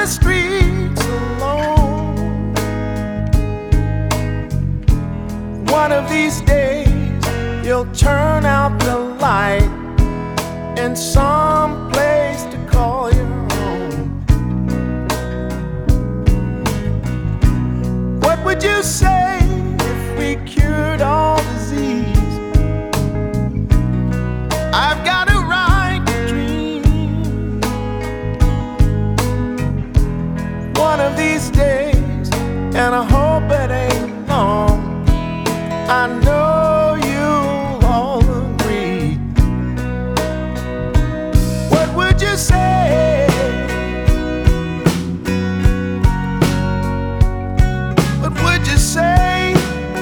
the streets alone. One of these days you'll turn out the light in some place to call your own. What would you say if we cured all disease? I've got a right to dream. One of these days, and I hope it ain't long, I know you'll all agree. What would you say? What would you say?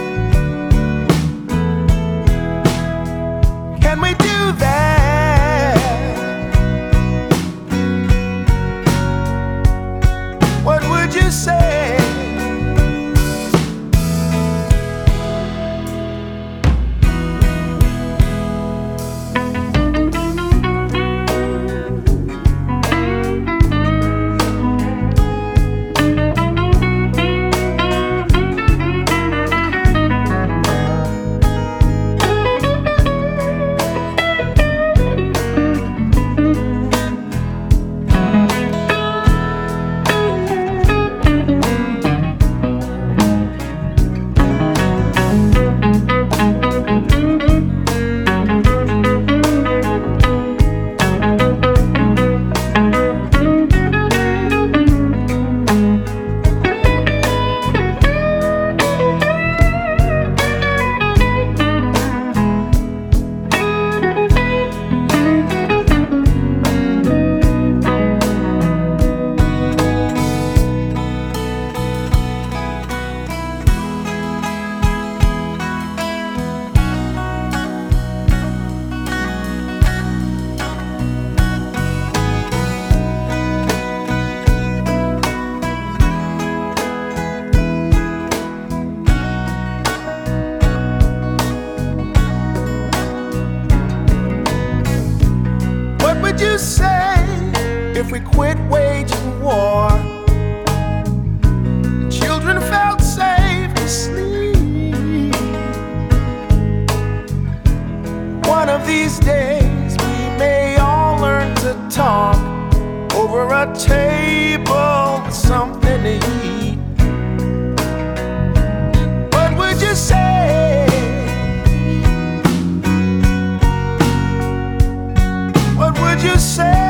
Can we do that? What would you say? What would you say if we quit waging war? Children felt safe to sleep. One of these days we may all learn to talk over a table with something to eat. What would you say? What would you say?